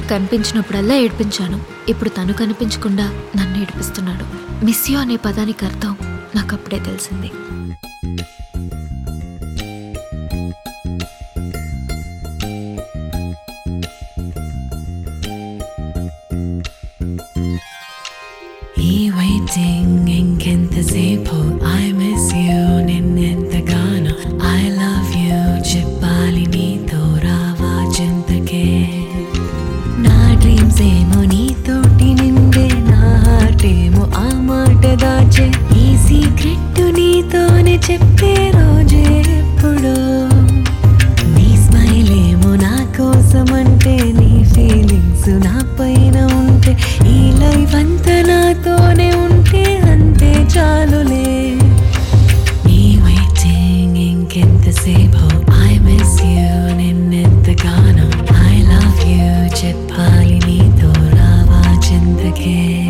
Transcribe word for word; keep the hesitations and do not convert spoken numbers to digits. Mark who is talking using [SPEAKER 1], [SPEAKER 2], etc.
[SPEAKER 1] కనిపించినప్పుడల్లా ఏడ్పించాను. ఇప్పుడు తను కనిపించకుండా నన్ను ఏడిపిస్తున్నాడు. మిస్ యూ అనే పదానికి అర్థం నాకు అప్పుడే తెలిసింది.
[SPEAKER 2] ఈ వెయిటింగ్ ఇంకెంతసేపు, ఐ మిస్ యూ నిన్నెంతగానో, ఐ లవ్ యూ చెప్పాలి నీతో రావా చింతకే. నా డ్రీమ్స్ ఏమో నీతోటి నిండే, నా హార్ట్ ఏమో ఆ మాట దాచే. ఈ సీక్రెట్ నీతోనే చెప్పే రోజే ఎప్పుడో. నీ స్మైల్ ఏమో నా కోసం అంటే, నీ ఫీలింగ్స్ నా పైన ఉంటే, ఈ లైఫ్ అంతా నాతోనే ఉంటే అంతే చాలులే. ఈ వెయిటింగ్ ఇంకెంతసేపు, ఐ మిస్ యూ నిన్నెంతగానో, ఐ లవ్ యూ చెప్పాలి నీతో రావా చింతకే.